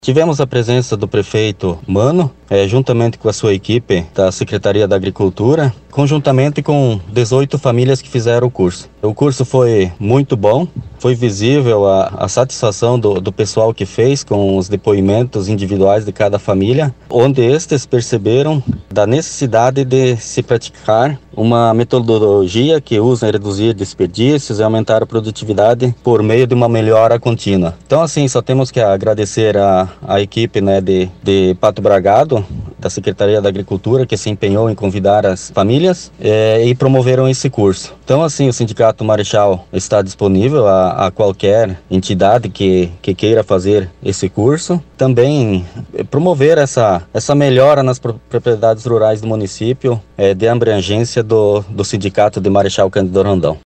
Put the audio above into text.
Tivemos a presença do prefeito Mano, juntamente com a sua equipe da Secretaria da Agricultura, conjuntamente com 18 famílias que fizeram o curso. O curso foi muito bom, foi visível a satisfação do pessoal que fez com os depoimentos individuais de cada família, onde estes perceberam da necessidade de se praticar uma metodologia que usa reduzir desperdícios e aumentar a produtividade por meio de uma melhora contínua. Então, assim, só temos que agradecer a equipe de Pato Bragado, da Secretaria da Agricultura, que se empenhou em convidar as famílias e promoveram esse curso. Então, assim, o Sindicato Marechal está disponível a qualquer entidade que queira fazer esse curso. Também promover essa melhora nas propriedades rurais do município, de abrangência do Sindicato de Marechal Cândido Rondão.